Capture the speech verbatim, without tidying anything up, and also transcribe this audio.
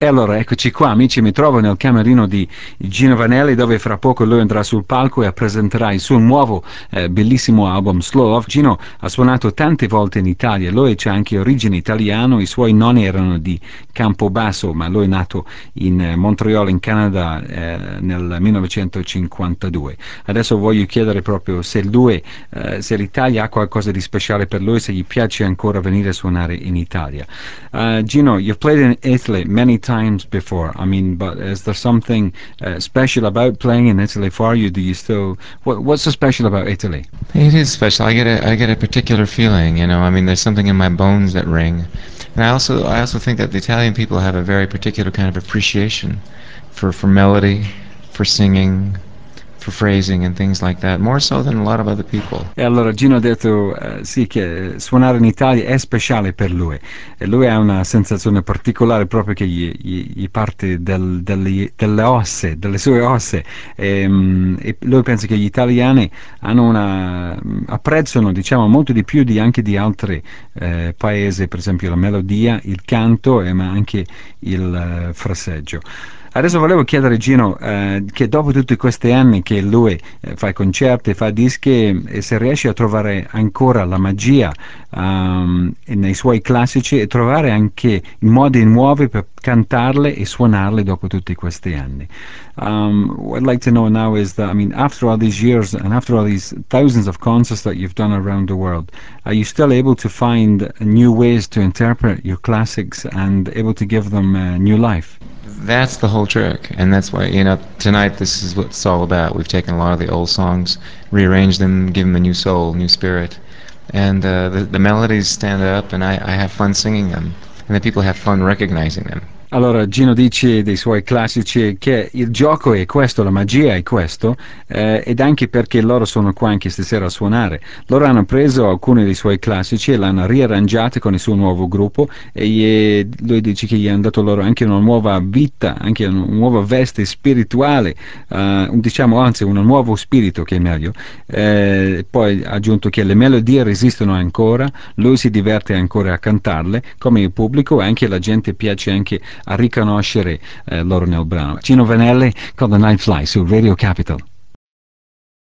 E allora eccoci qua, amici, mi trovo nel camerino di Gino Vanelli dove fra poco lui andrà sul palco e presenterà il suo nuovo eh, bellissimo album Slow Love. Gino ha suonato tante volte in Italia, lui c'ha anche origine italiana, i suoi nonni erano di Campobasso, ma lui è nato in eh, Montreal, in Canada, eh, nel millenovecentocinquantadue. Adesso voglio chiedere proprio se lui, eh, se l'Italia ha qualcosa di speciale per lui, se gli piace ancora venire a suonare in Italia. Uh, Gino, you've played in Italy many times before. I mean, but is there something uh, special about playing in Italy for you? Do you still? What, what's so special about Italy? It is special. I get a I get a particular feeling, you know. I mean, there's something in my bones that ring, and I also I also think that the Italian people have a very particular kind of appreciation for for melody, for singing, for phrasing and things like that, more so than a lot of other people. E allora Gino ha detto eh, sì che suonare in Italia è speciale per lui e lui ha una sensazione particolare proprio che gli, gli- gli parte del- delle, delle ossa, delle sue ossa e, mm, e lui pensa che gli italiani hanno una, apprezzano diciamo molto di più di anche di altri eh, paesi, per esempio la melodia, il canto e ma anche il eh, frasseggio. Adesso volevo chiedere Gino, eh, che dopo tutti questi anni che lui eh, fa concerti, fa dischi, e se riesce a trovare ancora la magia um, nei suoi classici e trovare anche modi nuovi per cantarle e suonarle dopo tutti questi anni. Um, what I'd like to know now is that, I mean, after all these years and after all these thousands of concerts that you've done around the world, are you still able to find new ways to interpret your classics and able to give them uh, new life? That's the whole trick, and that's why, you know, tonight this is what it's all about. We've taken a lot of the old songs, rearranged them, given them a new soul, new spirit, and uh, the the melodies stand up, and I, I have fun singing them, and the people have fun recognizing them. Allora, Gino dice dei suoi classici che il gioco è questo, la magia è questo, eh, ed anche perché loro sono qua anche stasera a suonare. Loro hanno preso alcuni dei suoi classici e l'hanno riarrangiati con il suo nuovo gruppo e gli- lui dice che gli hanno dato loro anche una nuova vita, anche una nuova veste spirituale, eh, diciamo anzi un nuovo spirito che è meglio. Eh, poi ha aggiunto che le melodie resistono ancora, lui si diverte ancora a cantarle, come il pubblico e anche la gente piace anche a riconoscere eh, loro nel brano. Gino Vanelli con The Night Fly su Radio Capital.